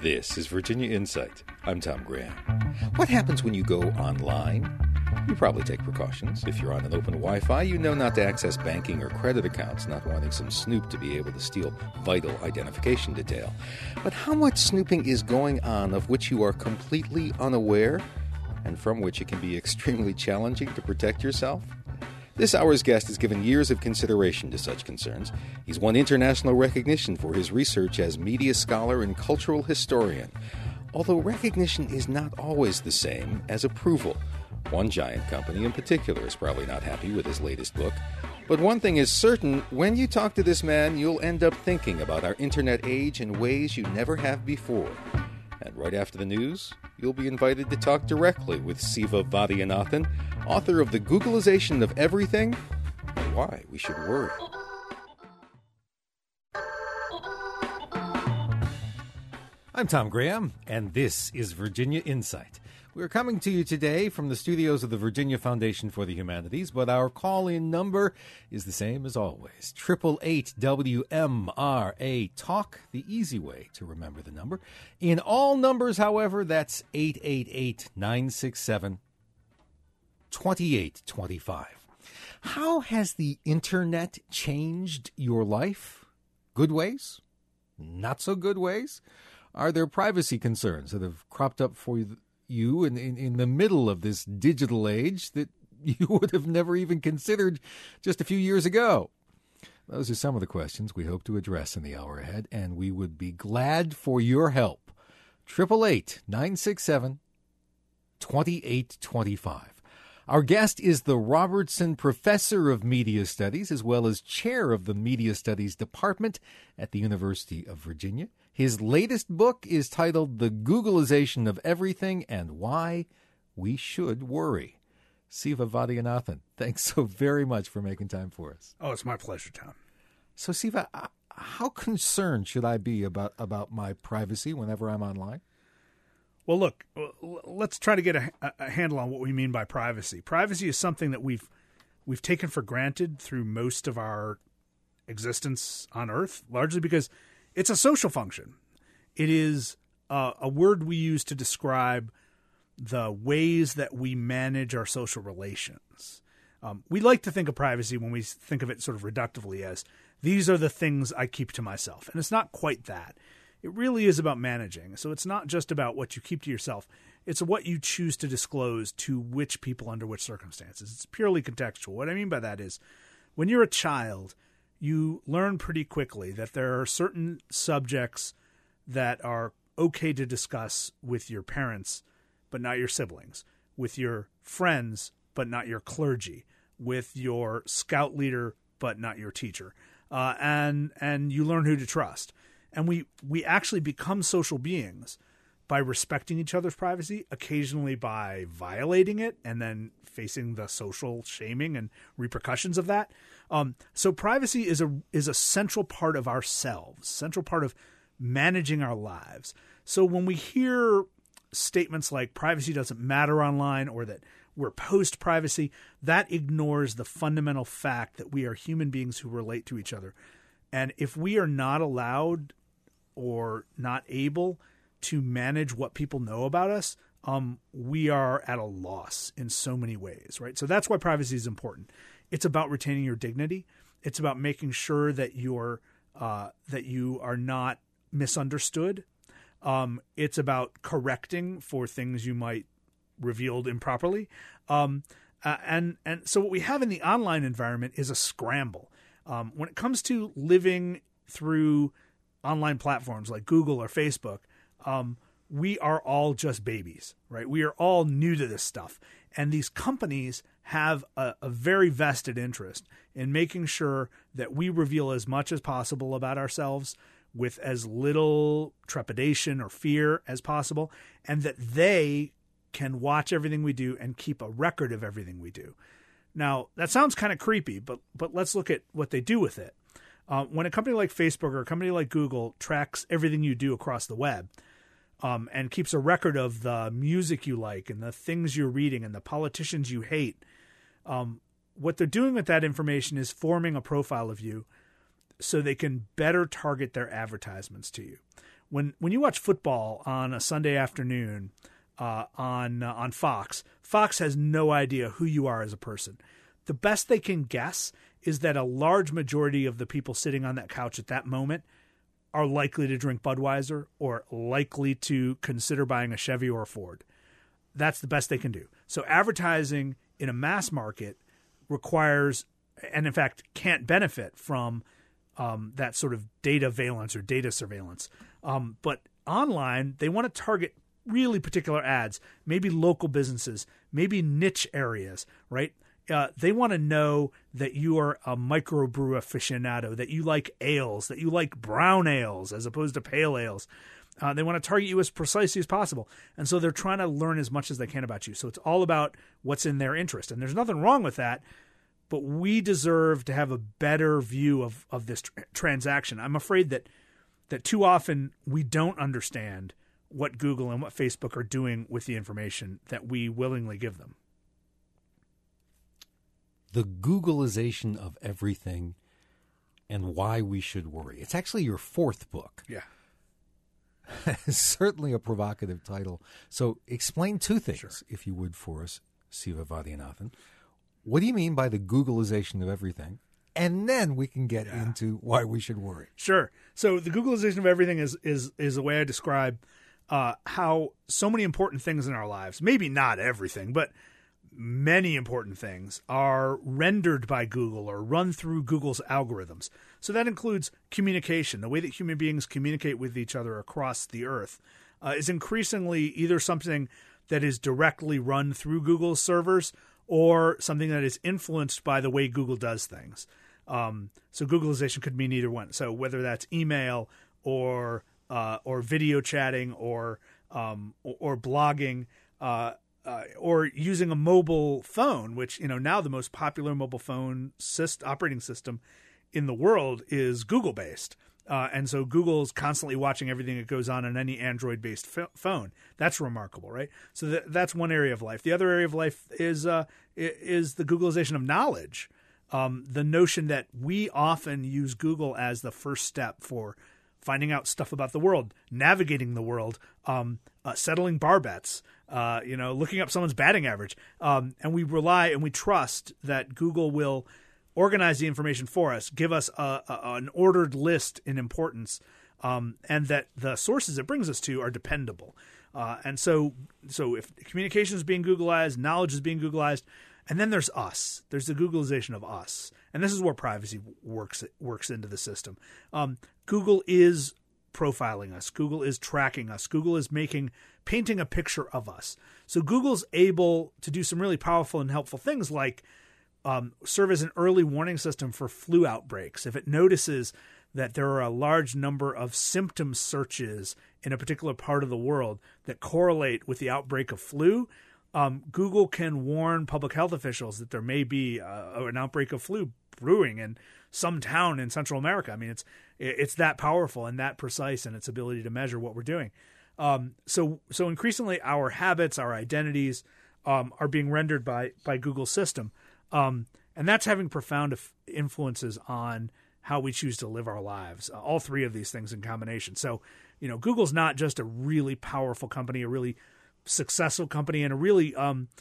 This is Virginia Insight. I'm Tom Graham. What happens when you go online? You probably take precautions. If you're on an open Wi-Fi, you know not to access banking or credit accounts, not wanting some snoop to be able to steal vital identification detail. But how much snooping is going on of which you are completely unaware, and from which it can be extremely challenging to protect yourself? This hour's guest has given years of consideration to such concerns. He's won international recognition for his research as media scholar and cultural historian. Although recognition is not always the same as approval. One giant company in particular is probably not happy with his latest book. But one thing is certain, when you talk to this man, you'll end up thinking about our internet age in ways you never have before. And right after the news, you'll be invited to talk directly with Siva Vaidhyanathan, author of The Googlization of Everything and Why We Should Worry. I'm Tom Graham, and this is Virginia Insight. We're coming to you today from the studios of the Virginia Foundation for the Humanities, but our call-in number is the same as always. 888-WMRA-TALK, the easy way to remember the number. In all numbers, however, that's 888-967-2825. How has the Internet changed your life? Good ways? Not so good ways? Are there privacy concerns that have cropped up for you in the middle of this digital age that you would have never even considered just a few years ago? Those are some of the questions we hope to address in the hour ahead, and we would be glad for your help. 888-967-2825. Our guest is the Robertson Professor of Media Studies, as well as Chair of the Media Studies Department at the University of Virginia. His latest book is titled The Googlization of Everything and Why We Should Worry. Siva Vaidhyanathan, thanks so very much for making time for us. Oh, it's my pleasure, Tom. So, Siva, how concerned should I be about my privacy whenever I'm online? Well, look, let's try to get a handle on what we mean by privacy. Privacy is something that we've taken for granted through most of our existence on Earth, largely because it's a social function. It is a word we use to describe the ways that we manage our social relations. We like to think of privacy when we think of it sort of reductively as these are the things I keep to myself. And it's not quite that. It really is about managing. So it's not just about what you keep to yourself. It's what you choose to disclose to which people under which circumstances. It's purely contextual. What I mean by that is when you're a child, you learn pretty quickly that there are certain subjects that are okay to discuss with your parents, but not your siblings, with your friends, but not your clergy, with your scout leader, but not your teacher. And you learn who to trust. And we actually become social beings by respecting each other's privacy, occasionally by violating it and then facing the social shaming and repercussions of that. So privacy is a central part of ourselves, central part of managing our lives. So when we hear statements like privacy doesn't matter online or that we're post-privacy, that ignores the fundamental fact that we are human beings who relate to each other. And if we are not allowed or not able to manage what people know about us, we are at a loss in so many ways, right? So that's why privacy is important. It's about retaining your dignity. It's about making sure that you are not misunderstood. It's about correcting for things you might revealed improperly. And so what we have in the online environment is a scramble. When it comes to living through online platforms like Google or Facebook, we are all just babies, right? We are all new to this stuff. And these companies have a very vested interest in making sure that we reveal as much as possible about ourselves with as little trepidation or fear as possible, and that they can watch everything we do and keep a record of everything we do. Now, that sounds kind of creepy, but let's look at what they do with it. When a company like Facebook or a company like Google tracks everything you do across the web and keeps a record of the music you like and the things you're reading and the politicians you hate, what they're doing with that information is forming a profile of you so they can better target their advertisements to you. when you watch football on a Sunday afternoon on Fox, Fox has no idea who you are as a person. The best they can guess is that a large majority of the people sitting on that couch at that moment are likely to drink Budweiser or likely to consider buying a Chevy or a Ford. That's the best they can do. So advertising in a mass market requires, and in fact can't benefit from that sort of data valence or data surveillance. But online, they want to target really particular ads, maybe local businesses, maybe niche areas, right? They want to know that you are a microbrew aficionado, that you like ales, that you like brown ales as opposed to pale ales. They want to target you as precisely as possible. And so they're trying to learn as much as they can about you. So it's all about what's in their interest. And there's nothing wrong with that, but we deserve to have a better view of this transaction. I'm afraid that too often we don't understand what Google and what Facebook are doing with the information that we willingly give them. The Googleization of everything and why we should worry. It's actually your fourth book. Yeah. It's certainly a provocative title. So explain two things, if you would, for us, Siva Vaidyanathan. What do you mean by the Googleization of everything? And then we can get into why we should worry. Sure. So the Googleization of everything is the way I describe how so many important things in our lives, maybe not everything, but many important things are rendered by Google or run through Google's algorithms. So that includes communication. The way that human beings communicate with each other across the earth is increasingly either something that is directly run through Google's servers or something that is influenced by the way Google does things. So Googleization could mean either one. So whether that's email or video chatting or blogging, or using a mobile phone, which, now the most popular mobile phone operating system in the world is Google-based. And so Google's constantly watching everything that goes on any Android-based phone. That's remarkable, right? So that's one area of life. The other area of life is the Googleization of knowledge. The notion that we often use Google as the first step for finding out stuff about the world, navigating the world, settling bar bets, looking up someone's batting average. And we rely and we trust that Google will organize the information for us, give us an ordered list in importance, and that the sources it brings us to are dependable. And so if communication is being Googleized, knowledge is being Googleized, and then there's us. There's the Googleization of us. And this is where privacy works into the system. Google is profiling us. Google is tracking us. Google is painting a picture of us. So Google's able to do some really powerful and helpful things like serve as an early warning system for flu outbreaks. If it notices that there are a large number of symptom searches in a particular part of the world that correlate with the outbreak of flu, Google can warn public health officials that there may be an outbreak of flu brewing in some town in Central America. I mean, it's that powerful and that precise in its ability to measure what we're doing. So increasingly, our habits, our identities, are being rendered by Google's system, and that's having profound influences on how we choose to live our lives. All three of these things in combination. So, Google's not just a really powerful company, a really successful company, and a really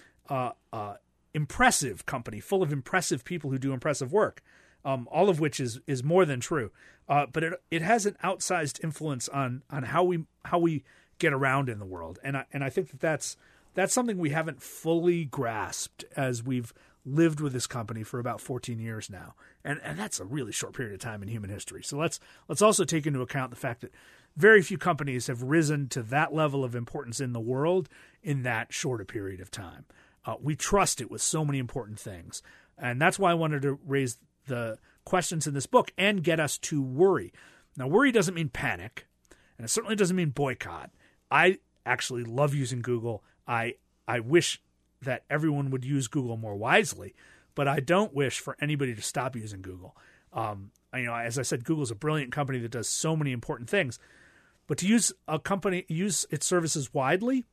impressive company full of impressive people who do impressive work, all of which is more than true. But it has an outsized influence on how we get around in the world, and I think that's something we haven't fully grasped as we've lived with this company for about 14 years now, and that's a really short period of time in human history. So let's also take into account the fact that very few companies have risen to that level of importance in the world in that short a period of time. We trust it with so many important things. And that's why I wanted to raise the questions in this book and get us to worry. Now, worry doesn't mean panic, and it certainly doesn't mean boycott. I actually love using Google. I wish that everyone would use Google more wisely, but I don't wish for anybody to stop using Google. As I said, Google's a brilliant company that does so many important things. But to use its services wisely,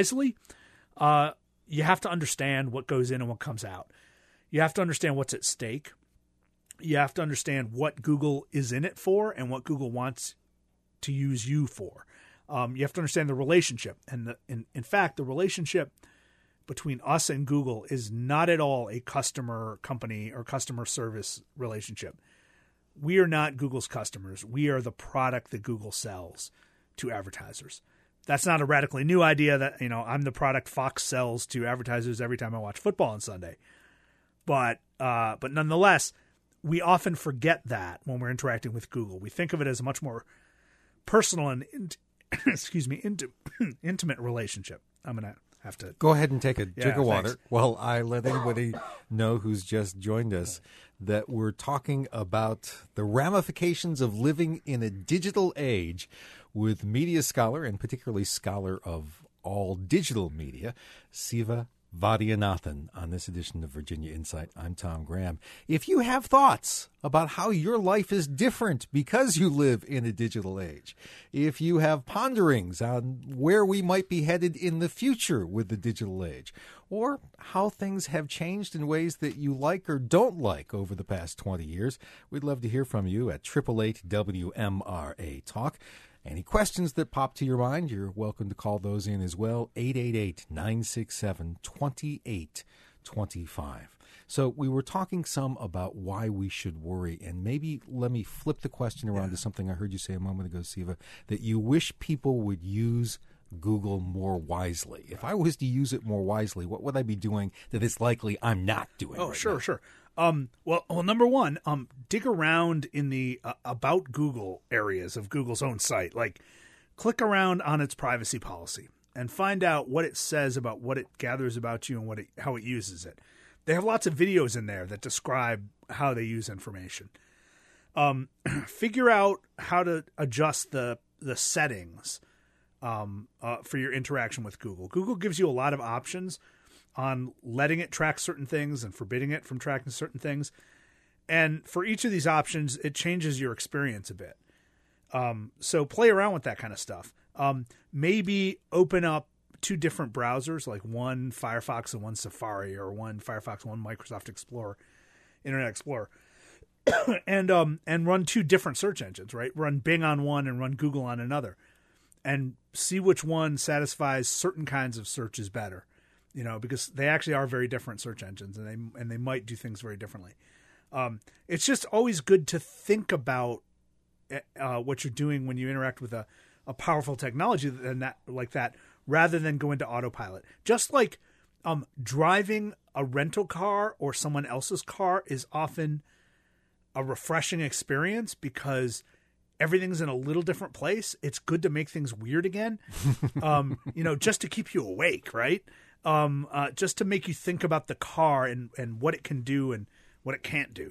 you have to understand what goes in and what comes out. You have to understand what's at stake. You have to understand what Google is in it for and what Google wants to use you for. You have to understand the relationship. And in fact, the relationship between us and Google is not at all a customer company or customer service relationship. We are not Google's customers. We are the product that Google sells to advertisers. That's not a radically new idea that, I'm the product Fox sells to advertisers every time I watch football on Sunday. But nonetheless, we often forget that when we're interacting with Google. We think of it as a much more personal and intimate relationship. I'm going to have to go ahead and take a drink of water thanks. while I let anybody know who's just joined us that we're talking about the ramifications of living in a digital age with media scholar, and particularly scholar of all digital media, Siva Vaidhyanathan, on this edition of Virginia Insight. I'm Tom Graham. If you have thoughts about how your life is different because you live in a digital age, if you have ponderings on where we might be headed in the future with the digital age, or how things have changed in ways that you like or don't like over the past 20 years, we'd love to hear from you at 888-WMRA Talk. Any questions that pop to your mind, you're welcome to call those in as well, 888-967-2825. So we were talking some about why we should worry, and maybe let me flip the question around to something I heard you say a moment ago, Siva, that you wish people would use Google more wisely. If I was to use it more wisely, what would I be doing that it's likely I'm not doing? Oh, right sure, now? sure. Well, number one, dig around in the About Google areas of Google's own site. Like, click around on its privacy policy and find out what it says about what it gathers about you and how it uses it. They have lots of videos in there that describe how they use information. Figure out how to adjust the settings for your interaction with Google. Google gives you a lot of options on letting it track certain things and forbidding it from tracking certain things. And for each of these options, it changes your experience a bit. So play around with that kind of stuff. Maybe open up two different browsers, like one Firefox and one Safari, or one Firefox, one Microsoft Explorer, Internet Explorer, and run two different search engines, right? Run Bing on one and run Google on another, and see which one satisfies certain kinds of searches better. Because they actually are very different search engines, and they might do things very differently. It's just always good to think about what you're doing when you interact with a powerful technology like that, rather than go into autopilot. Just like driving a rental car or someone else's car is often a refreshing experience because everything's in a little different place. It's good to make things weird again, just to keep you awake, right? Just to make you think about the car and what it can do and what it can't do,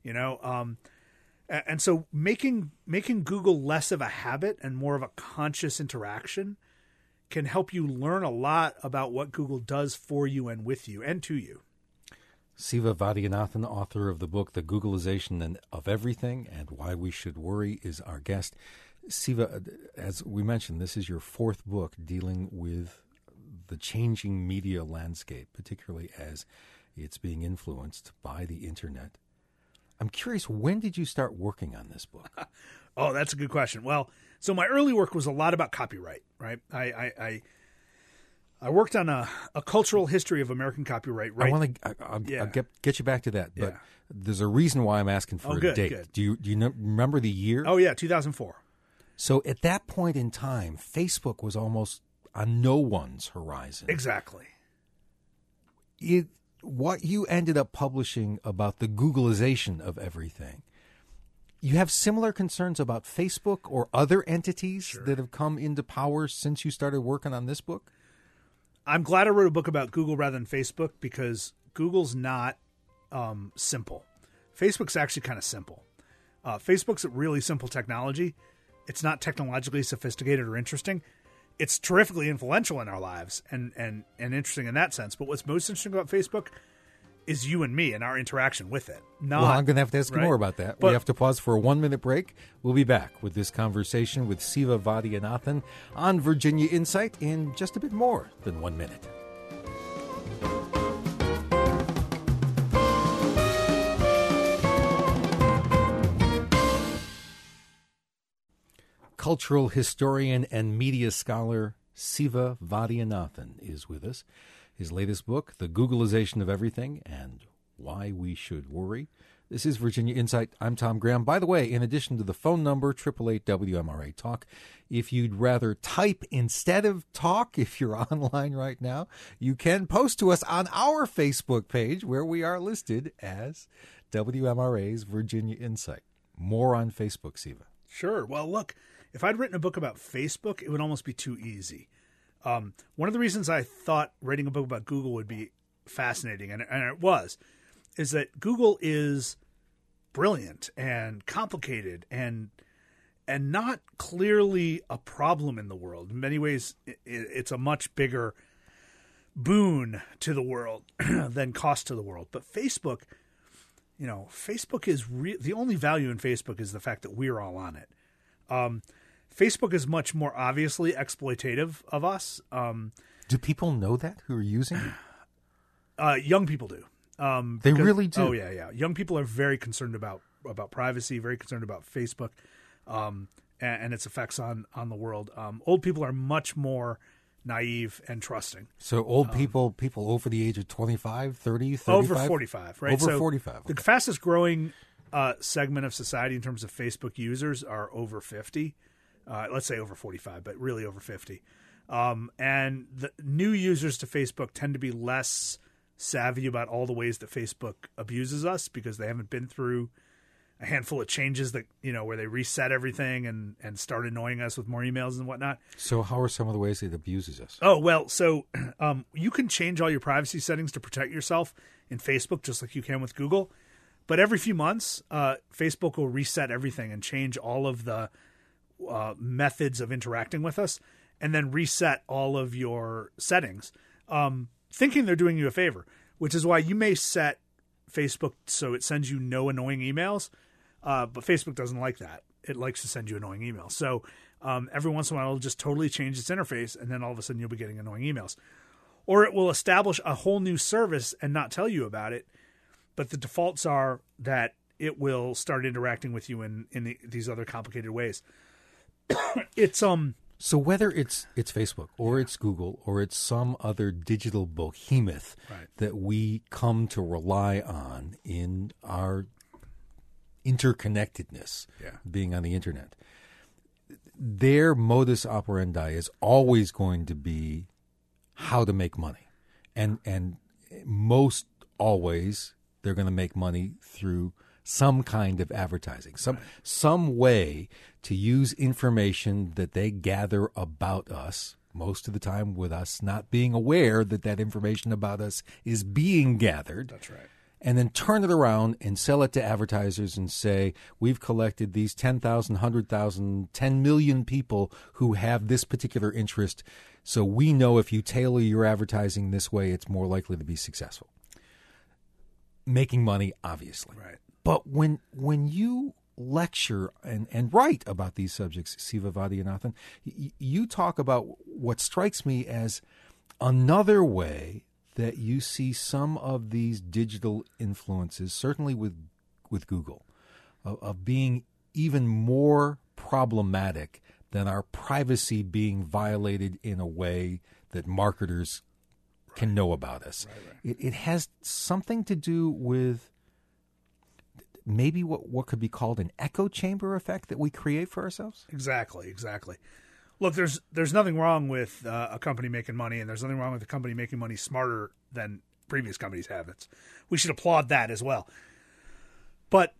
and so making Google less of a habit and more of a conscious interaction can help you learn a lot about what Google does for you and with you and to you. Siva Vaidhyanathan, author of the book The Googleization of Everything and Why We Should Worry, is our guest. Siva, as we mentioned, this is your fourth book dealing with the changing media landscape, particularly as it's being influenced by the internet. I'm curious, when did you start working on this book? Oh, that's a good question. Well, so my early work was a lot about copyright, right? I worked on a cultural history of American copyright. Right? I'll get you back to that, but there's a reason why I'm asking for a date. Good. Do you remember the year? Oh, yeah, 2004. So at that point in time, Facebook was almost on no one's horizon. Exactly. What you ended up publishing about the Googleization of everything, you have similar concerns about Facebook or other entities that have come into power since you started working on this book? I'm glad I wrote a book about Google rather than Facebook, because Google's not simple. Facebook's actually kind of simple. Facebook's a really simple technology. It's not technologically sophisticated or interesting. It's terrifically influential in our lives and interesting in that sense. But what's most interesting about Facebook is you and me and our interaction with it. Well, I'm going to have to ask you more about that. We have to pause for a 1-minute break. We'll be back with this conversation with Siva Vaidhyanathan on Virginia Insight in just a bit more than 1 minute. cultural historian and media scholar Siva Vaidyanathan is with us. His latest book, The Googleization of Everything and Why We Should Worry. This is Virginia Insight. I'm Tom Graham. By the way, in addition to the phone number, 888-WMRA-TALK, if you'd rather type instead of talk, if you're online right now, you can post to us on our Facebook page where we are listed as WMRA's Virginia Insight. More on Facebook, Siva. Sure. Well, look, if I'd written a book about Facebook, it would almost be too easy. One of the reasons I thought writing a book about Google would be fascinating, and it was, is that Google is brilliant and complicated and not clearly a problem in the world. In many ways, it's a much bigger boon to the world than cost to the world. But Facebook, Facebook is the only value in Facebook is the fact that we're all on it. Facebook is much more obviously exploitative of us. Do people know that who are using it? Young people do. They really do. Oh yeah. Young people are very concerned about privacy, very concerned about Facebook, and its effects on the world. Old people are much more naive and trusting. So old people over the age of 25, 30, 35? Over 45, right? Over 45. Okay. The fastest growing segment of society in terms of Facebook users are over 50. Let's say over 45, but really over 50. And the new users to Facebook tend to be less savvy about all the ways that Facebook abuses us because they haven't been through a handful of changes that, where they reset everything and start annoying us with more emails and whatnot. So how are some of the ways it abuses us? Oh, well, so you can change all your privacy settings to protect yourself in Facebook, just like you can with Google. But every few months, Facebook will reset everything and change all of the methods of interacting with us and then reset all of your settings. Thinking they're doing you a favor, which is why you may set Facebook so it sends you no annoying emails, but Facebook doesn't like that. It likes to send you annoying emails. So every once in a while, it'll just totally change its interface, and then all of a sudden you'll be getting annoying emails. Or it will establish a whole new service and not tell you about it, but the defaults are that it will start interacting with you in these other complicated ways. It's So whether it's Facebook or it's Google or it's some other digital behemoth that we come to rely on in our interconnectedness, being on the internet, their modus operandi is always going to be how to make money. And most always they're going to make money through some kind of advertising, some way to use information that they gather about us, most of the time with us not being aware that information about us is being gathered. That's right. And then turn it around and sell it to advertisers and say, we've collected these 10,000, 100,000, 10 million people who have this particular interest. So we know if you tailor your advertising this way, it's more likely to be successful. Making money, obviously. Right. But when you lecture and write about these subjects, Siva Vaidyanathan, you talk about what strikes me as another way that you see some of these digital influences, certainly with Google, of being even more problematic than our privacy being violated in a way that marketers can know about us. Right. It has something to do with maybe what could be called an echo chamber effect that we create for ourselves? Exactly. Look, there's nothing wrong with a company making money, and there's nothing wrong with a company making money smarter than previous companies have. We should applaud that as well. But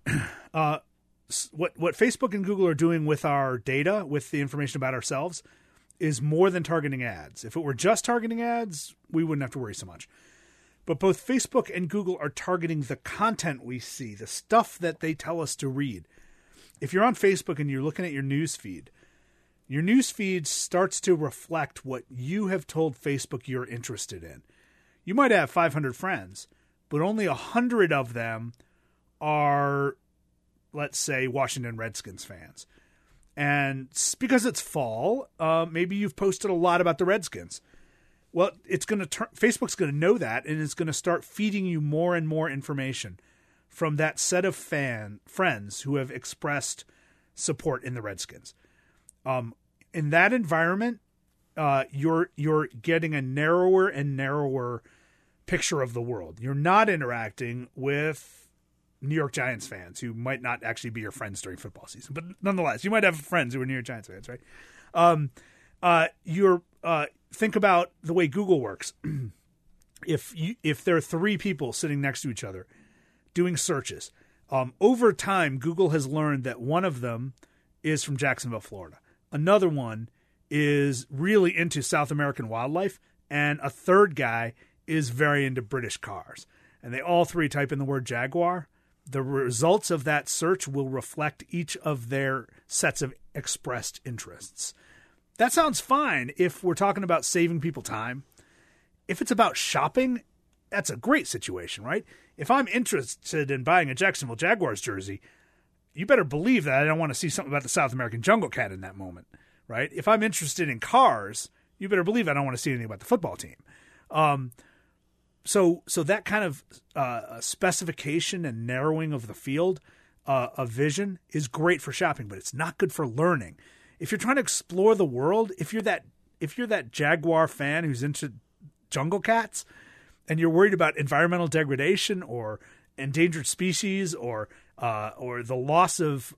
what Facebook and Google are doing with our data, with the information about ourselves, is more than targeting ads. If it were just targeting ads, we wouldn't have to worry so much. But both Facebook and Google are targeting the content we see, the stuff that they tell us to read. If you're on Facebook and you're looking at your news feed starts to reflect what you have told Facebook you're interested in. You might have 500 friends, but only 100 of them are, let's say, Washington Redskins fans. And because it's fall, maybe you've posted a lot about the Redskins. Well, Facebook's going to know that, and it's going to start feeding you more and more information from that set of friends who have expressed support in the Redskins. In that environment, you're getting a narrower and narrower picture of the world. You're not interacting with New York Giants fans who might not actually be your friends during football season, but nonetheless, you might have friends who are New York Giants fans, right? Think about the way Google works. If there are three people sitting next to each other doing searches, over time, Google has learned that one of them is from Jacksonville, Florida. Another one is really into South American wildlife, and a third guy is very into British cars. And they all three type in the word Jaguar. The results of that search will reflect each of their sets of expressed interests. That sounds fine if we're talking about saving people time. If it's about shopping, that's a great situation, right? If I'm interested in buying a Jacksonville Jaguars jersey, you better believe that I don't want to see something about the South American jungle cat in that moment, right? If I'm interested in cars, you better believe I don't want to see anything about the football team. So that kind of specification and narrowing of the field of vision is great for shopping, but it's not good for learning. If you're trying to explore the world, if you're that Jaguar fan who's into jungle cats, and you're worried about environmental degradation or endangered species or the loss of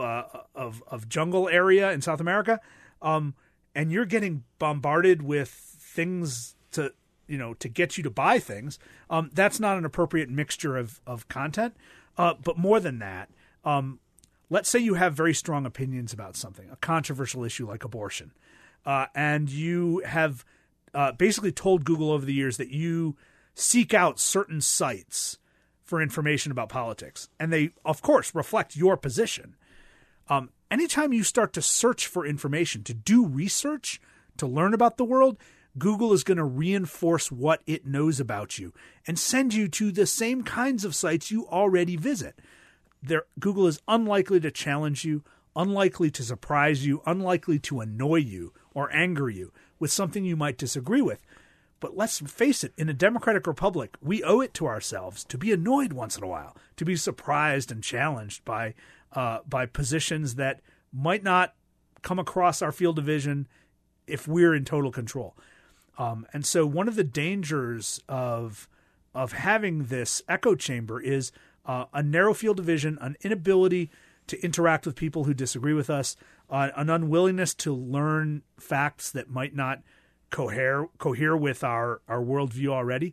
jungle area in South America, and you're getting bombarded with things to get you to buy things, that's not an appropriate mixture of content. But more than that, let's say you have very strong opinions about something, a controversial issue like abortion, and you have basically told Google over the years that you seek out certain sites for information about politics, and they, of course, reflect your position. Anytime you start to search for information, to do research, to learn about the world, Google is going to reinforce what it knows about you and send you to the same kinds of sites you already visit. Google is unlikely to challenge you, unlikely to surprise you, unlikely to annoy you or anger you with something you might disagree with. But let's face it, in a democratic republic, we owe it to ourselves to be annoyed once in a while, to be surprised and challenged by positions that might not come across our field of vision if we're in total control. And so one of the dangers of having this echo chamber is a narrow field of vision, an inability to interact with people who disagree with us, an unwillingness to learn facts that might not cohere with our worldview already.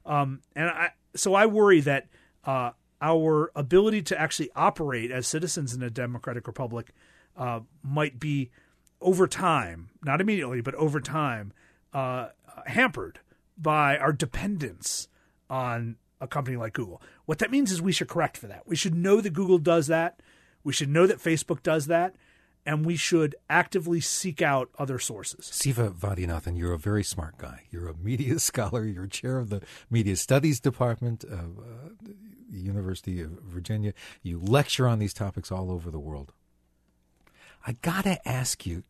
So I worry that our ability to actually operate as citizens in a democratic republic might be over time, not immediately, but over time, hampered by our dependence on a company like Google. What that means is we should correct for that. We should know that Google does that. We should know that Facebook does that. And we should actively seek out other sources. Siva Vaidyanathan, you're a very smart guy. You're a media scholar. You're chair of the Media Studies Department of the University of Virginia. You lecture on these topics all over the world. I got to ask you,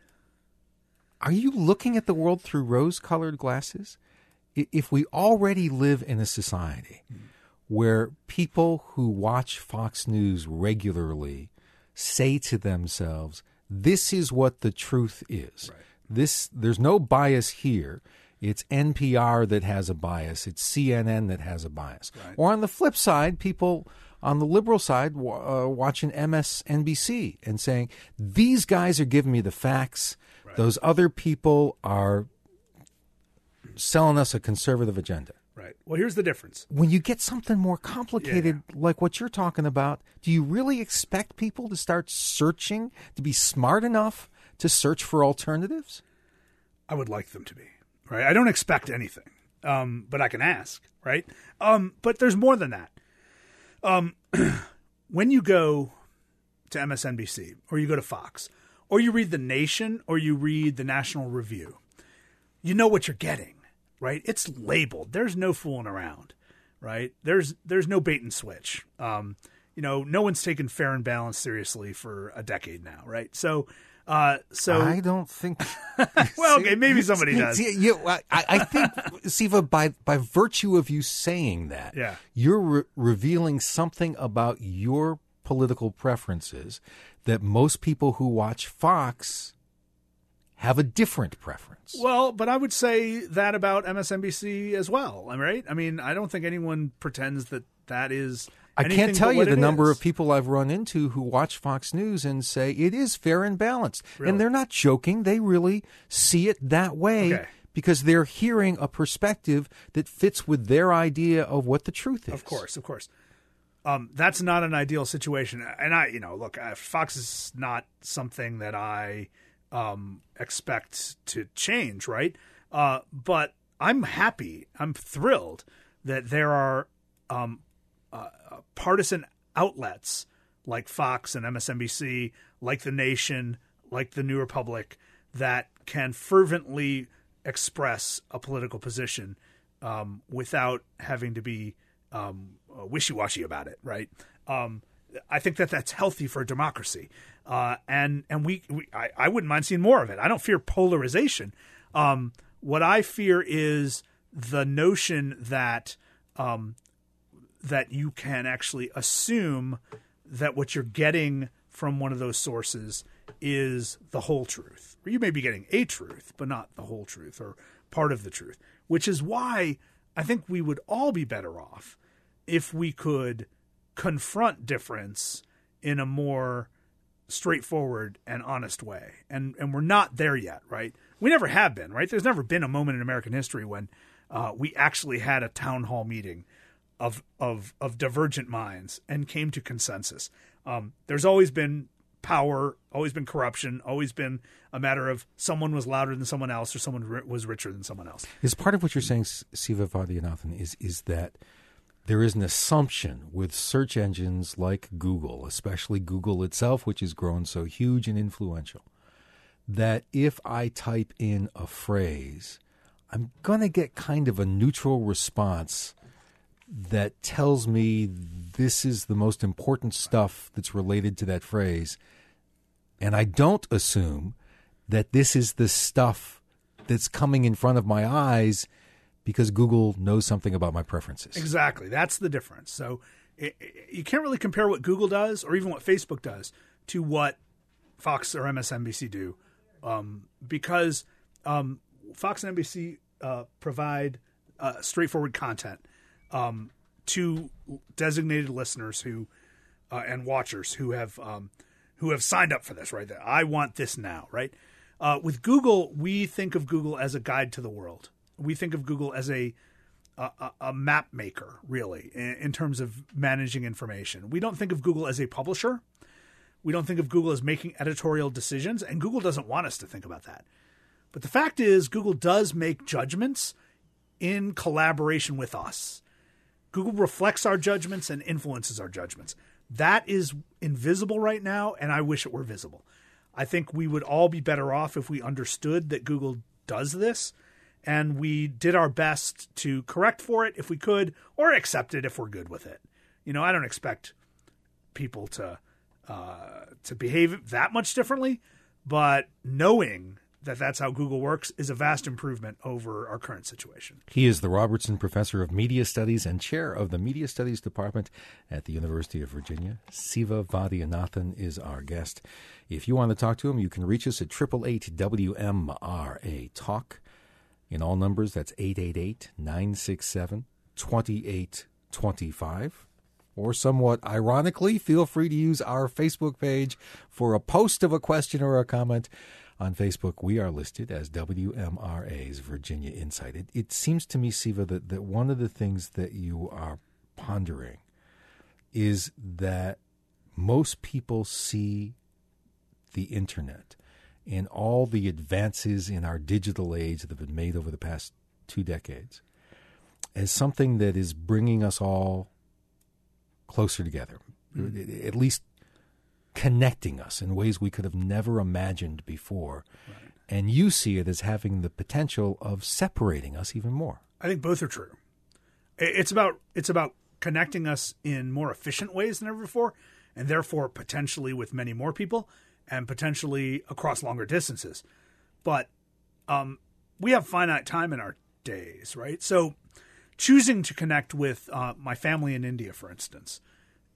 are you looking at the world through rose-colored glasses? If we already live in a society where people who watch Fox News regularly say to themselves, this is what the truth is. Right. There's no bias here. It's NPR that has a bias. It's CNN that has a bias. Right. Or on the flip side, people on the liberal side watching MSNBC and saying, these guys are giving me the facts. Right. Those other people are selling us a conservative agenda. Right. Well, here's the difference. When you get something more complicated like what you're talking about, do you really expect people to start searching, to be smart enough to search for alternatives? I would like them to be. Right. I don't expect anything, but I can ask. Right. But there's more than that. When you go to MSNBC or you go to Fox or you read The Nation or you read the National Review, you know what you're getting. Right, it's labeled. There's no fooling around. Right, there's no bait and switch. No one's taken Fair and Balanced seriously for a decade now. Right, so I don't think. Well, okay, maybe somebody does. I think, Siva, by virtue of you saying that, you're revealing something about your political preferences, that most people who watch Fox have a different preference. Well, but I would say that about MSNBC as well, right? I mean, I don't think anyone pretends that that is I anything can't tell but you what the it number is. of people I've run into who watch Fox News and say it is fair and balanced. Really? And they're not joking. They really see it that way Okay. because they're hearing a perspective that fits with their idea of what the truth is. Of course. That's not an ideal situation. And look, Fox is not something that I expect to change, right? But I'm happy, I'm thrilled that there are partisan outlets like Fox and MSNBC, like The Nation, like The New Republic, that can fervently express a political position without having to be wishy-washy about it, right? I think that that's healthy for democracy, and I wouldn't mind seeing more of it. I don't fear polarization. What I fear is the notion that that you can actually assume that what you're getting from one of those sources is the whole truth. Or you may be getting a truth, but not the whole truth or part of the truth, which is why I think we would all be better off if we could confront difference in a more straightforward and honest way. And we're not there yet, right? We never have been, right? There's never been a moment in American history when we actually had a town hall meeting of divergent minds and came to consensus. There's always been power, always been corruption, always been a matter of someone was louder than someone else or someone was richer than someone else. Is part of what you're saying, Siva Vaidyanathan, is that there is an assumption with search engines like Google, especially Google itself, which has grown so huge and influential, that if I type in a phrase, I'm going to get kind of a neutral response that tells me this is the most important stuff that's related to that phrase. And I don't assume that this is the stuff that's coming in front of my eyes because Google knows something about my preferences. Exactly. That's the difference. So you can't really compare what Google does or even what Facebook does to what Fox or MSNBC do because Fox and NBC provide straightforward content to designated listeners who and watchers who have signed up for this, right? That I want this now, right? With Google, we think of Google as a guide to the world. We think of Google as a map maker, really, in terms of managing information. We don't think of Google as a publisher. We don't think of Google as making editorial decisions, and Google doesn't want us to think about that. But the fact is, Google does make judgments in collaboration with us. Google reflects our judgments and influences our judgments. That is invisible right now, and I wish it were visible. I think we would all be better off if we understood that Google does this, and we did our best to correct for it if we could, or accept it if we're good with it. You know, I don't expect people to behave that much differently, but knowing that that's how Google works is a vast improvement over our current situation. He is the Robertson Professor of Media Studies and Chair of the Media Studies Department at the University of Virginia. Siva Vaidyanathan is our guest. If you want to talk to him, you can reach us at 888-WMRA-TALK. In all numbers, that's 888-967-2825. Or somewhat ironically, feel free to use our Facebook page for a post of a question or a comment. On Facebook, we are listed as WMRA's Virginia Insight. It seems to me, Siva, that one of the things that you are pondering is that most people see the Internet and all the advances in our digital age that have been made over the past 2 decades as something that is bringing us all closer together, at least connecting us in ways we could have never imagined before. Right. And you see it as having the potential of separating us even more. I think both are true. It's about connecting us in more efficient ways than ever before, and therefore potentially with many more people and potentially across longer distances. But we have finite time in our days, right? So choosing to connect with my family in India, for instance,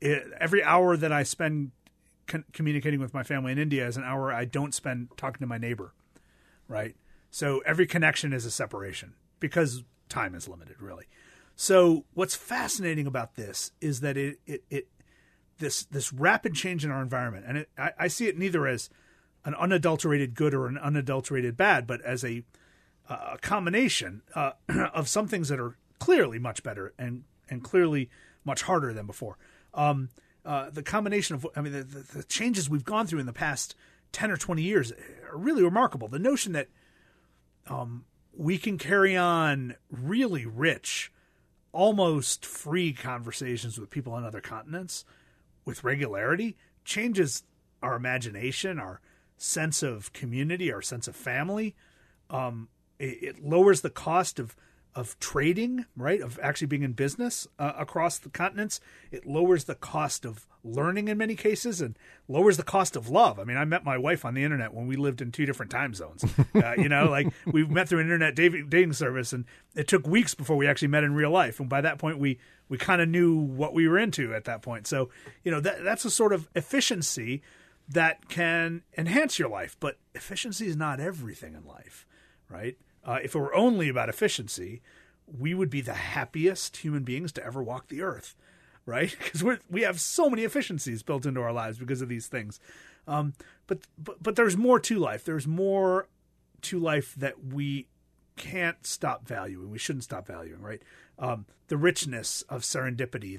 every hour that I spend communicating with my family in India is an hour I don't spend talking to my neighbor, right? So every connection is a separation because time is limited, really. So what's fascinating about this is that this rapid change in our environment, and I see it neither as an unadulterated good or an unadulterated bad, but as a combination of some things that are clearly much better and clearly much harder than before. The combination of, the changes we've gone through in the past 10 or 20 years are really remarkable. The notion that we can carry on really rich, almost free conversations with people on other continents with regularity changes our imagination, our sense of community, our sense of family. It lowers the cost of trading, right? Of actually being in business across the continents. It lowers the cost of learning in many cases and lowers the cost of love. I mean, I met my wife on the internet when we lived in 2 different time zones. Like we met through an internet dating service, and it took weeks before we actually met in real life. And by that point, we kind of knew what we were into at that point. So, that's a sort of efficiency that can enhance your life, but efficiency is not everything in life, right? If it were only about efficiency, we would be the happiest human beings to ever walk the earth, right? Because we have so many efficiencies built into our lives because of these things. But there's more to life. There's more to life that we can't stop valuing. We shouldn't stop valuing, right? The richness of serendipity,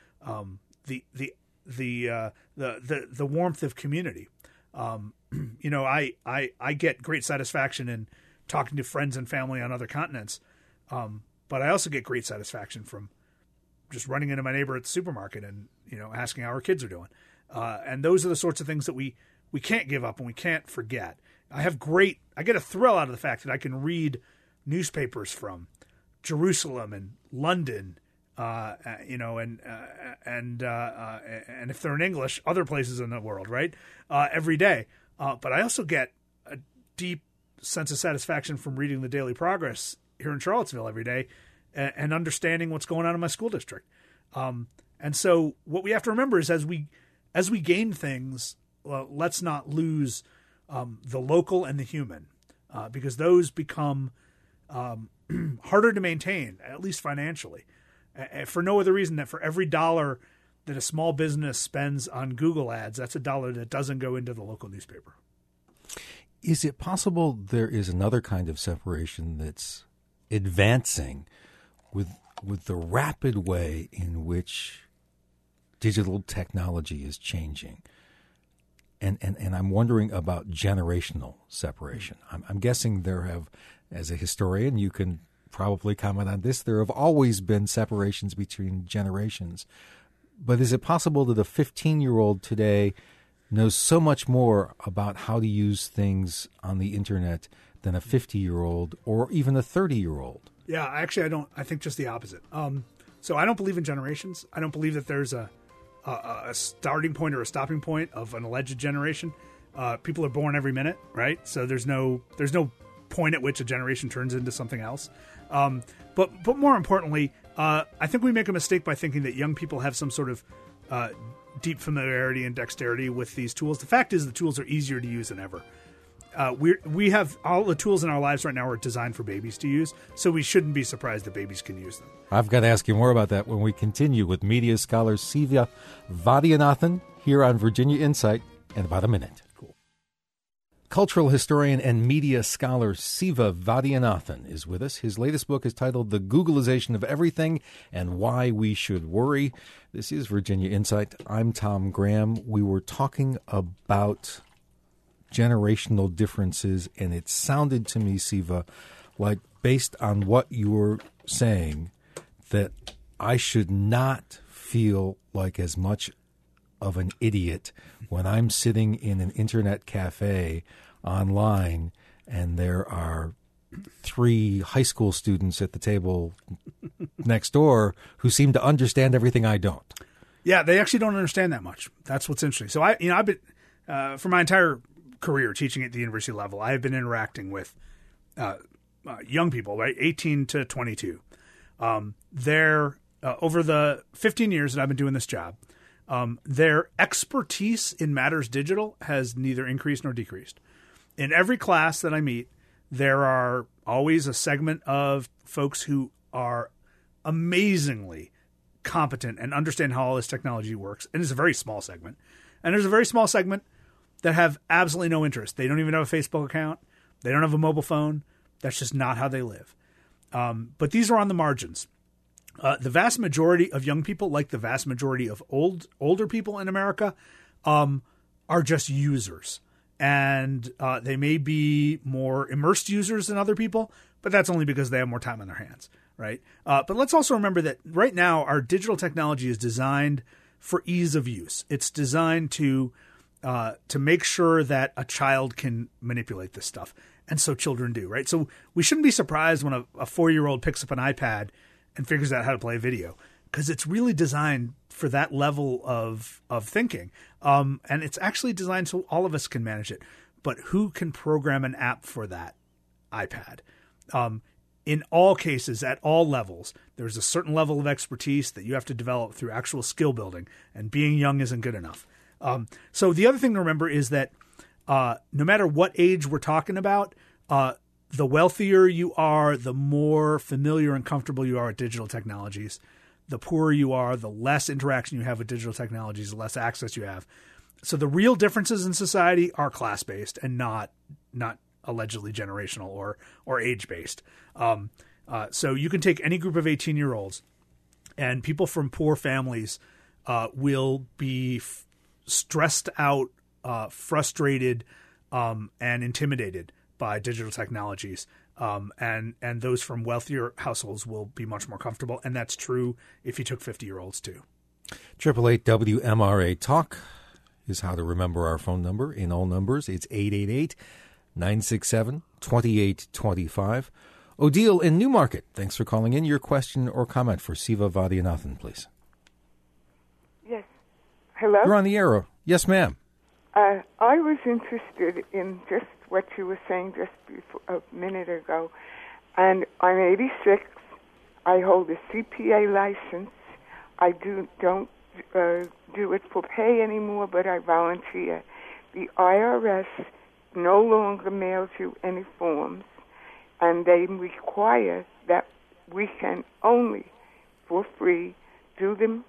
the warmth of community. I get great satisfaction in talking to friends and family on other continents. But I also get great satisfaction from just running into my neighbor at the supermarket and, asking how our kids are doing. And those are the sorts of things that we can't give up and we can't forget. I get a thrill out of the fact that I can read newspapers from Jerusalem and London, and if they're in English, other places in the world, right? Every day. But I also get a deep sense of satisfaction from reading the Daily Progress here in Charlottesville every day and understanding what's going on in my school district. And so what we have to remember is as we gain things, let's not lose the local and the human, because those become harder to maintain, at least financially, for no other reason that for every dollar that a small business spends on Google ads, that's a dollar that doesn't go into the local newspaper. Is it possible there is another kind of separation that's advancing with the rapid way in which digital technology is changing? And I'm wondering about generational separation. I'm guessing there have, as a historian, you can probably comment on this, there have always been separations between generations. But is it possible that a 15-year-old today knows so much more about how to use things on the internet than a 50-year-old or even a 30-year-old? Yeah, actually, I don't. I think just the opposite. So I don't believe in generations. I don't believe that there's a starting point or a stopping point of an alleged generation. People are born every minute, right? So there's no point at which a generation turns into something else. But more importantly, I think we make a mistake by thinking that young people have some sort of deep familiarity and dexterity with these tools. The fact is the tools are easier to use than ever. We have all the tools in our lives right now are designed for babies to use, so we shouldn't be surprised that babies can use them. I've got to ask you more about that when we continue with media scholar Siva Vaidhyanathan here on Virginia Insight in about a minute. Cool. Cultural historian and media scholar Siva Vaidhyanathan is with us. His latest book is titled The Googlization of Everything and Why We Should Worry. This is Virginia Insight. I'm Tom Graham. We were talking about generational differences, and it sounded to me, Siva, like based on what you were saying, that I should not feel like as much of an idiot when I'm sitting in an internet cafe online and there are 3 high school students at the table next door who seem to understand everything I don't. Yeah, they actually don't understand that much. That's what's interesting. So I've been for my entire career teaching at the university level, I have been interacting with young people, right, 18 to 22. They're over the 15 years that I've been doing this job, their expertise in matters digital has neither increased nor decreased. In every class that I meet, there are always a segment of folks who are amazingly competent and understand how all this technology works. And it's a very small segment. And there's a very small segment that have absolutely no interest. They don't even have a Facebook account. They don't have a mobile phone. That's just not how they live. But these are on the margins. The vast majority of young people, like the vast majority of older people in America, are just users. And they may be more immersed users than other people, but that's only because they have more time on their hands, right? But let's also remember that right now our digital technology is designed for ease of use. It's designed to make sure that a child can manipulate this stuff. And so children do, right? So we shouldn't be surprised when a 4-year-old picks up an iPad and figures out how to play a video, because it's really designed for that level of thinking. And it's actually designed so all of us can manage it. But who can program an app for that iPad? In all cases, at all levels, there's a certain level of expertise that you have to develop through actual skill building, and being young isn't good enough. So the other thing to remember is that no matter what age we're talking about, the wealthier you are, the more familiar and comfortable you are with digital technologies. The poorer you are, the less interaction you have with digital technologies, the less access you have. So the real differences in society are class-based and not allegedly generational or age-based. So you can take any group of 18-year-olds, and people from poor families will be stressed out, frustrated, and intimidated by digital technologies. And those from wealthier households will be much more comfortable. And that's true if you took 50-year-olds too. 888 WMRA Talk is how to remember our phone number. In all numbers, it's 888-967-2825. Odile in Newmarket, thanks for calling in. Your question or comment for Siva Vaidyanathan, please. Yes. Hello? You're on the air. Yes, ma'am. I was interested in just what you were saying just before, a minute ago. And I'm 86. I hold a CPA license. I don't do it for pay anymore, but I volunteer. The IRS no longer mails you any forms, and they require that we can only, for free, do the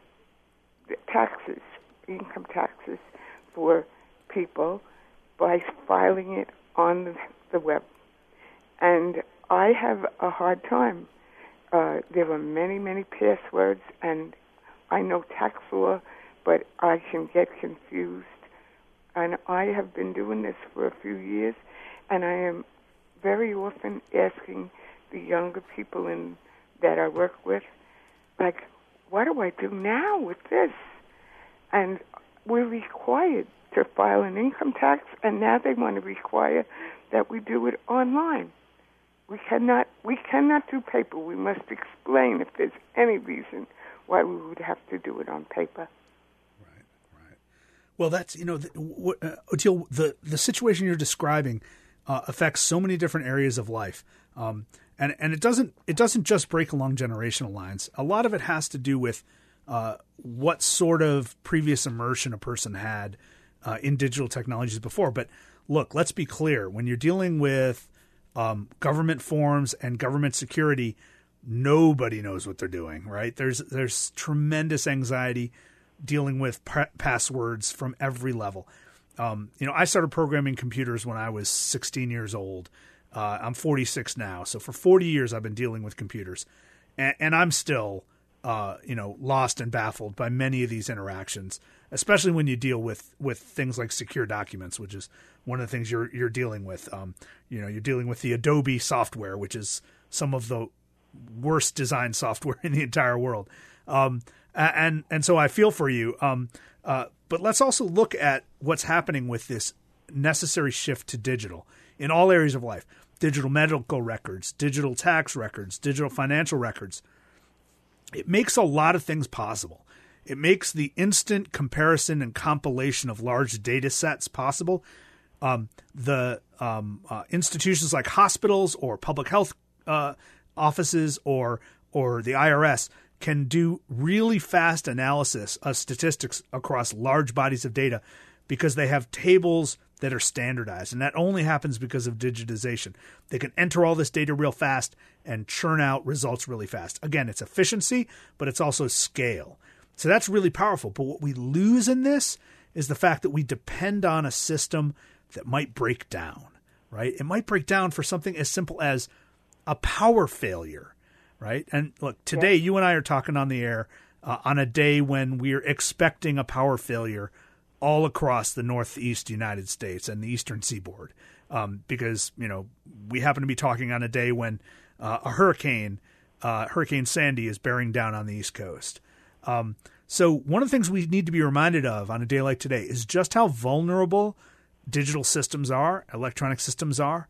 taxes, income taxes, for people by filing it on the web. And I have a hard time. There are many, many passwords, and I know tax law, but I can get confused. And I have been doing this for a few years, and I am very often asking the younger people that I work with, like, what do I do now with this? And we're required to file an income tax, and now they want to require that we do it online. We cannot do paper. We must explain if there's any reason why we would have to do it on paper. Right. Well, that's, Odile, the situation you're describing affects so many different areas of life. And it doesn't just break along generational lines. A lot of it has to do with what sort of previous immersion a person had in digital technologies before. But look, let's be clear. When you're dealing with government forms and government security, nobody knows what they're doing, right? There's tremendous anxiety dealing with passwords from every level. I started programming computers when I was 16 years old. I'm 46 now. So for 40 years, I've been dealing with computers, and I'm still, lost and baffled by many of these interactions, especially when you deal with things like secure documents, which is one of the things you're dealing with. You're dealing with the Adobe software, which is some of the worst design software in the entire world. And so I feel for you. But let's also look at what's happening with this necessary shift to digital in all areas of life. Digital medical records, digital tax records, digital financial records. It makes a lot of things possible. It makes the instant comparison and compilation of large data sets possible. The institutions like hospitals or public health offices or the IRS can do really fast analysis of statistics across large bodies of data because they have tables that are standardized. And that only happens because of digitization. They can enter all this data real fast and churn out results really fast. Again, it's efficiency, but it's also scale. So that's really powerful. But what we lose in this is the fact that we depend on a system that might break down, right? It might break down for something as simple as a power failure, right? And look, today you and I are talking on the air on a day when we're expecting a power failure all across the Northeast United States and the Eastern Seaboard, because, you know, we happen to be talking on a day when a Hurricane Sandy is bearing down on the East Coast. So one of the things we need to be reminded of on a day like today is just how vulnerable digital systems are, electronic systems are,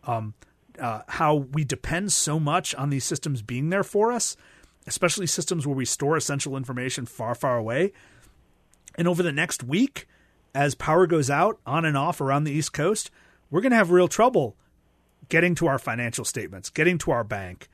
how we depend so much on these systems being there for us, especially systems where we store essential information far, far away. And over the next week, as power goes out on and off around the East Coast, we're going to have real trouble getting to our financial statements, getting to our bank,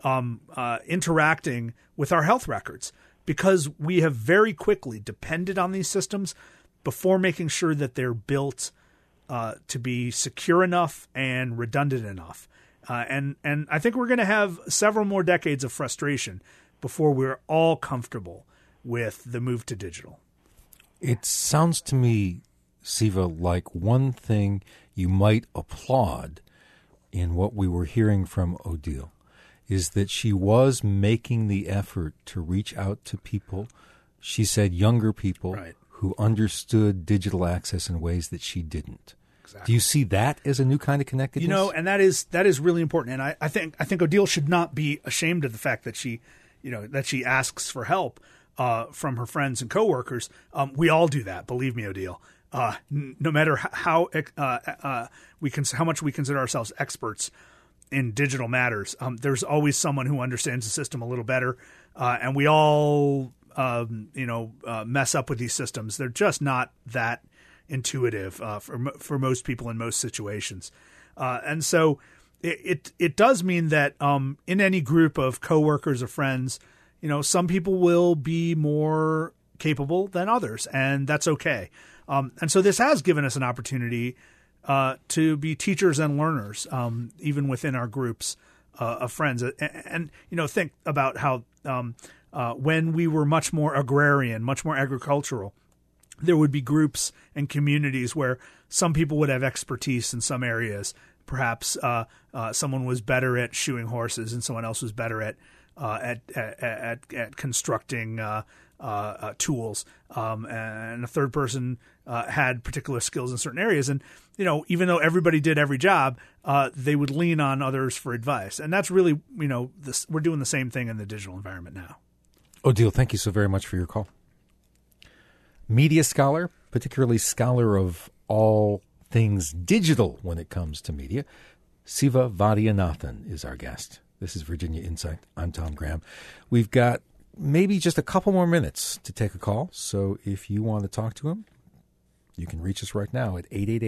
interacting with our health records, because we have very quickly depended on these systems before making sure that they're built to be secure enough and redundant enough. And I think we're going to have several more decades of frustration before we're all comfortable with the move to digital. It sounds to me, Siva, like one thing you might applaud in what we were hearing from Odile is that she was making the effort to reach out to people. She said younger people right. who understood digital access in ways that she didn't. Exactly. Do you see that as a new kind of connectedness? You know, and that is really important. And I think Odile should not be ashamed of the fact that she asks for help from her friends and coworkers. We all do that. Believe me, Odile. No matter how much we consider ourselves experts in digital matters, there's always someone who understands the system a little better, and we all mess up with these systems. They're just not that intuitive for most people in most situations, and so it does mean that in any group of coworkers or friends, you know, some people will be more capable than others, and that's okay. And so this has given us an opportunity to be teachers and learners, even within our groups of friends. And you know, think about how when we were much more agrarian, much more agricultural, there would be groups and communities where some people would have expertise in some areas. Perhaps someone was better at shoeing horses, and someone else was better at constructing tools, and a third person had particular skills in certain areas. And you know, even though everybody did every job, they would lean on others for advice. And that's really, you know, we're doing the same thing in the digital environment now. Odile, thank you so very much for your call. Media scholar, particularly scholar of all things digital when it comes to media, Siva Vaidyanathan is our guest. This is Virginia Insight. I'm Tom Graham. We've got maybe just a couple more minutes to take a call. So if you want to talk to him, you can reach us right now at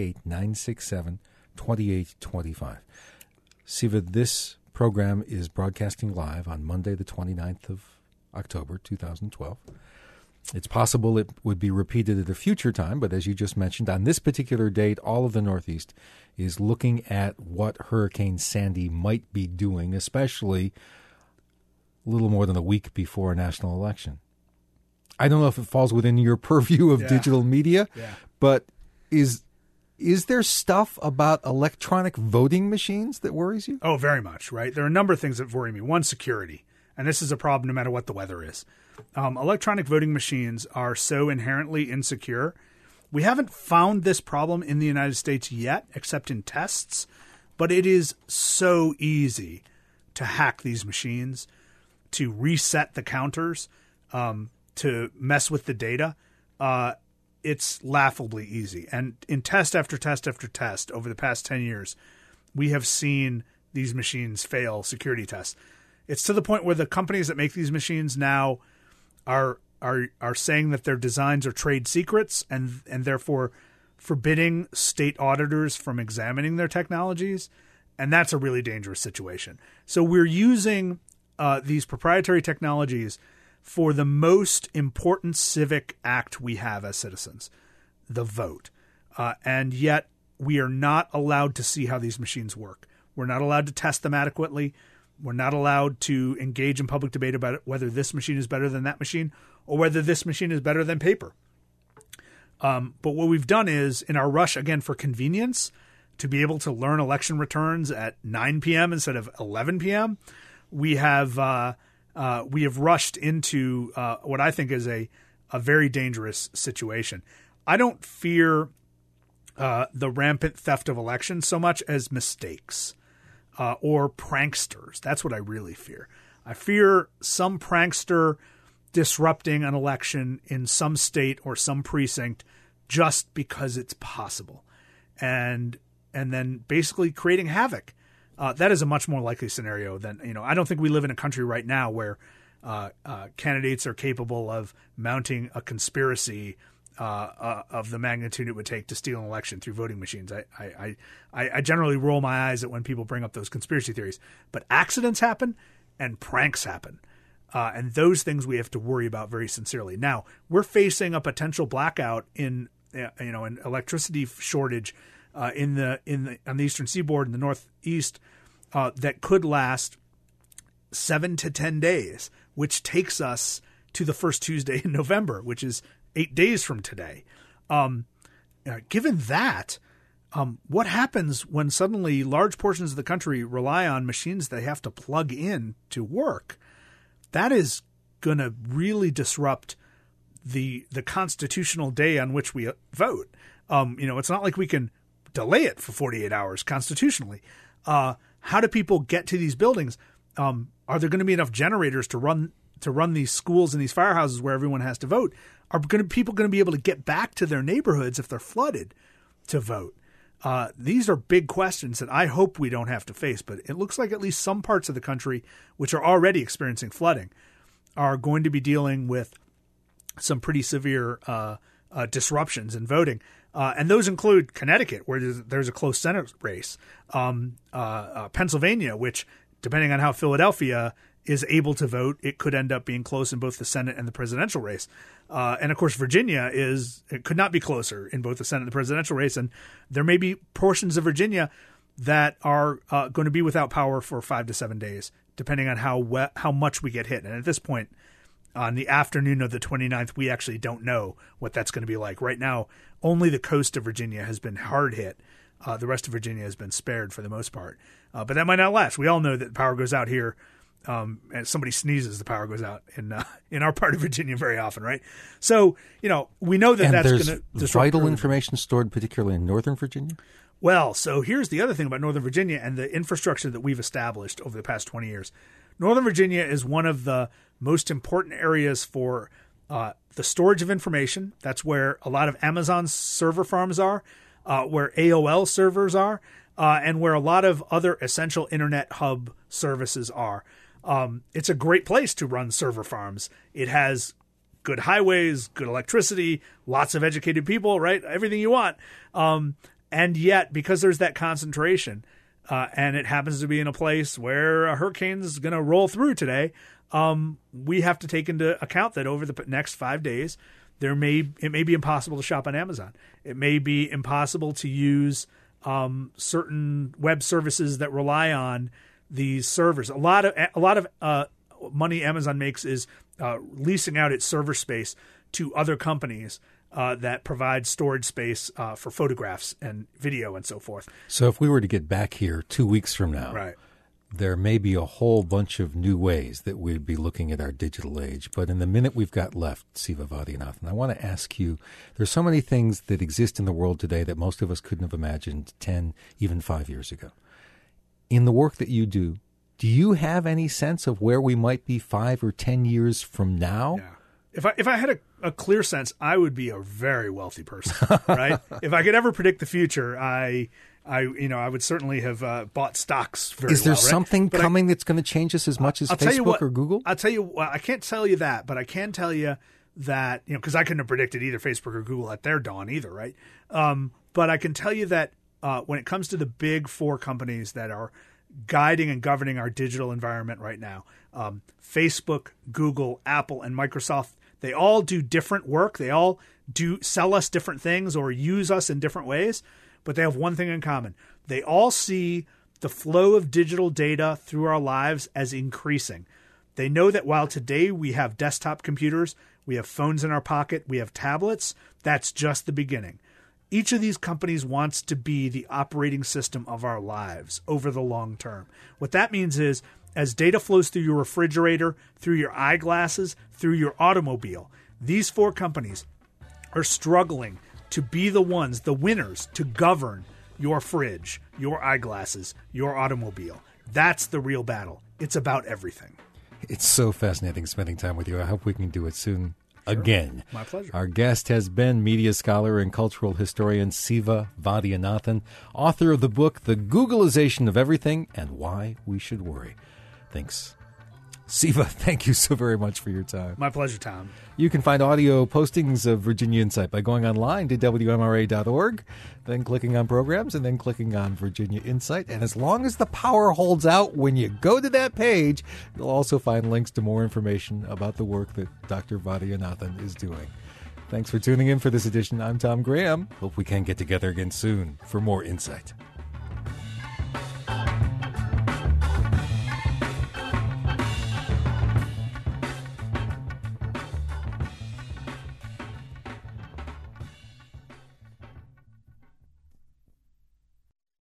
888-967-2825. Siva, this program is broadcasting live on Monday, the 29th of October, 2012. It's possible it would be repeated at a future time, but as you just mentioned, on this particular date, all of the Northeast is looking at what Hurricane Sandy might be doing, especially a little more than a week before a national election. I don't know if it falls within your purview of digital media, but is there stuff about electronic voting machines that worries you? Oh, very much, right? There are a number of things that worry me. One, security. And this is a problem no matter what the weather is. Electronic voting machines are so inherently insecure. We haven't found this problem in the United States yet, except in tests, but it is so easy to hack these machines, to reset the counters, to mess with the data. It's laughably easy. And in test after test after test over the past 10 years, we have seen these machines fail security tests. It's to the point where the companies that make these machines now are saying that their designs are trade secrets and therefore forbidding state auditors from examining their technologies. And that's a really dangerous situation. So we're using these proprietary technologies for the most important civic act we have as citizens, the vote. And yet we are not allowed to see how these machines work. We're not allowed to test them adequately. We're not allowed to engage in public debate about whether this machine is better than that machine or whether this machine is better than paper. But what we've done is, in our rush, again, for convenience, to be able to learn election returns at 9 p.m. instead of 11 p.m., we have rushed into what I think is a very dangerous situation. I don't fear the rampant theft of elections so much as mistakes or pranksters. That's what I really fear. I fear some prankster disrupting an election in some state or some precinct just because it's possible, and then basically creating havoc. That is a much more likely scenario than, I don't think we live in a country right now where candidates are capable of mounting a conspiracy of the magnitude it would take to steal an election through voting machines. I generally roll my eyes at when people bring up those conspiracy theories, but accidents happen and pranks happen. And those things we have to worry about very sincerely. Now, we're facing a potential blackout in an electricity shortage on the Eastern Seaboard and the Northeast that could last 7 to 10 days, which takes us to the first Tuesday in November, which is 8 days from today. Given that, what happens when suddenly large portions of the country rely on machines they have to plug in to work? That is going to really disrupt the constitutional day on which we vote. It's not like we can delay it for 48 hours constitutionally. How do people get to these buildings? Are there going to be enough generators to run these schools and these firehouses where everyone has to vote? Are people going to be able to get back to their neighborhoods if they're flooded to vote? These are big questions that I hope we don't have to face, but it looks like at least some parts of the country, which are already experiencing flooding, are going to be dealing with some pretty severe disruptions in voting. And those include Connecticut, where there's a close Senate race, Pennsylvania, which, depending on how Philadelphia is able to vote, it could end up being close in both the Senate and the presidential race. And of course, Virginia it could not be closer in both the Senate and the presidential race. And there may be portions of Virginia that are going to be without power for 5 to 7 days, depending on how much we get hit. And at this point, on the afternoon of the 29th, we actually don't know what that's going to be like. Right now, only the coast of Virginia has been hard hit. The rest of Virginia has been spared for the most part. But that might not last. We all know that power goes out here. And somebody sneezes, the power goes out in our part of Virginia very often, right? So, we know that that's going to disrupt vital information stored particularly in Northern Virginia? Well, so here's the other thing about Northern Virginia and the infrastructure that we've established over the past 20 years. Northern Virginia is one of the most important areas for the storage of information. That's where a lot of Amazon's server farms are, where AOL servers are, and where a lot of other essential internet hub services are. It's a great place to run server farms. It has good highways, good electricity, lots of educated people, right? Everything you want. And yet, because there's that concentration, and it happens to be in a place where a hurricane is going to roll through today, we have to take into account that over the next 5 days, it may be impossible to shop on Amazon. It may be impossible to use certain web services that rely on these servers. A lot of money Amazon makes is leasing out its server space to other companies that provide storage space for photographs and video and so forth. So if we were to get back here 2 weeks from now, right, there may be a whole bunch of new ways that we'd be looking at our digital age. But in the minute we've got left, Siva Vaidhyanathan, I want to ask you, there's so many things that exist in the world today that most of us couldn't have imagined 10, even 5 years ago. In the work that you do you have any sense of where we might be 5 or 10 years from now? Yeah. If I had a clear sense, I would be a very wealthy person, right? If I could ever predict the future, I would certainly have bought stocks very well. Is there right? something coming that's going to change us as much as Facebook or Google? I'll tell you what, I can't tell you that, but I can tell you that, because I couldn't have predicted either Facebook or Google at their dawn either, right? But I can tell you that when it comes to the big four companies that are guiding and governing our digital environment right now. Facebook, Google, Apple, and Microsoft, they all do different work. They all do sell us different things or use us in different ways, but they have one thing in common. They all see the flow of digital data through our lives as increasing. They know that while today we have desktop computers, we have phones in our pocket, we have tablets, that's just the beginning. Each of these companies wants to be the operating system of our lives over the long term. What that means is, as data flows through your refrigerator, through your eyeglasses, through your automobile, these 4 companies are struggling to be the ones, the winners, to govern your fridge, your eyeglasses, your automobile. That's the real battle. It's about everything. It's so fascinating spending time with you. I hope we can do it soon again. My pleasure. Our guest has been media scholar and cultural historian Siva Vaidhyanathan, author of the book The Googleization of Everything and Why We Should Worry. Thanks. Siva, thank you so very much for your time. My pleasure, Tom. You can find audio postings of Virginia Insight by going online to WMRA.org, then clicking on programs, and then clicking on Virginia Insight. And as long as the power holds out when you go to that page, you'll also find links to more information about the work that Dr. Vaidhyanathan is doing. Thanks for tuning in for this edition. I'm Tom Graham. Hope we can get together again soon for more Insight.